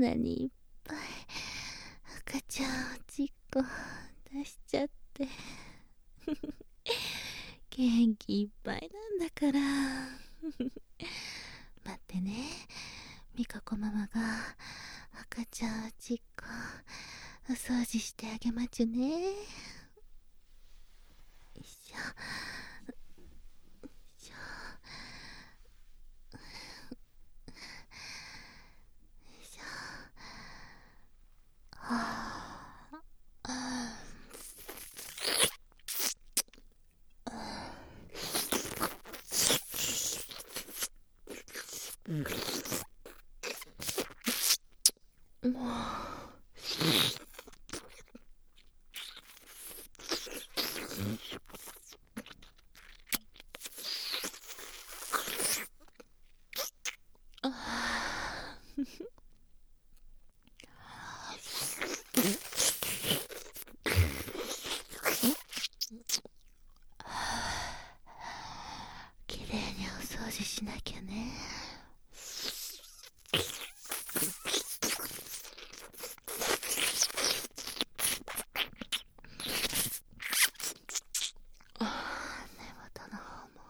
なにいっぱい赤ちゃんおちっこ出しちゃって元気いっぱいなんだから待ってね、みかこママが赤ちゃんおちっこお掃除してあげまちゅね。よいしょよいしょよいしょ。はあ、もうきれいにお掃除しなきゃね。根元の方も。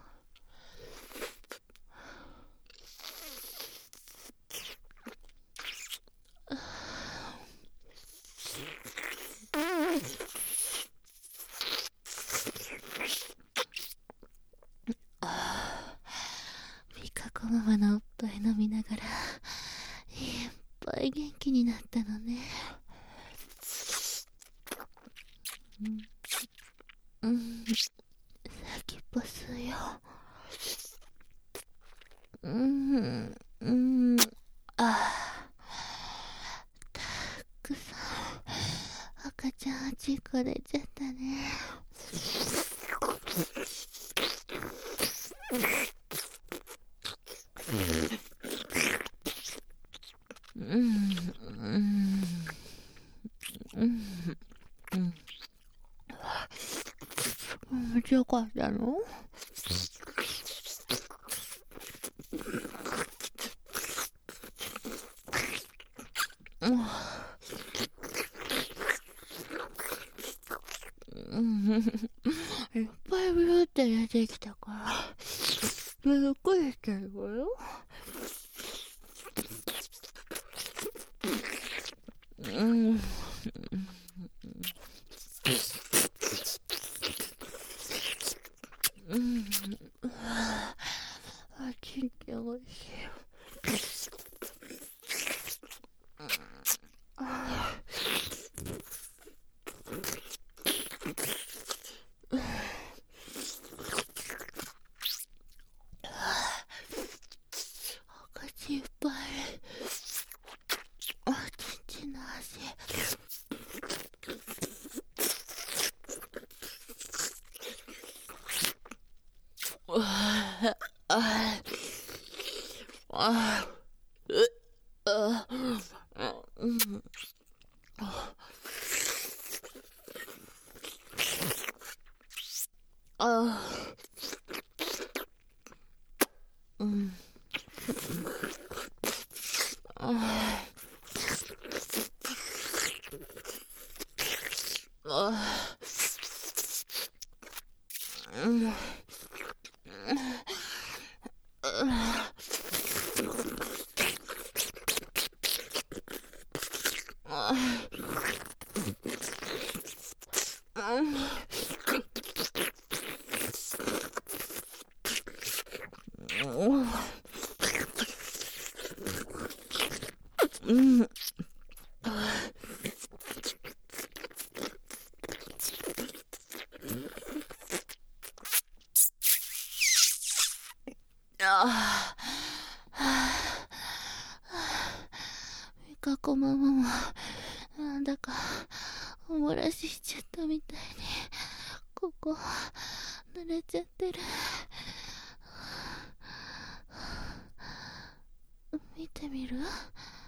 みかこママのおっぱい飲みながらいっぱい元気になったのね。うん、先っぽ吸うよ。たくさん赤ちゃんおちっこ出ちゃったね。面白かったの？いっぱいビューって出てきたからびっくりしてるわよ。あちんっておいしいよ。赤ちいっぱい。あちんちんの足。みかこママもなんだかお漏らししちゃったみたいにここ濡れちゃってる。見てみる？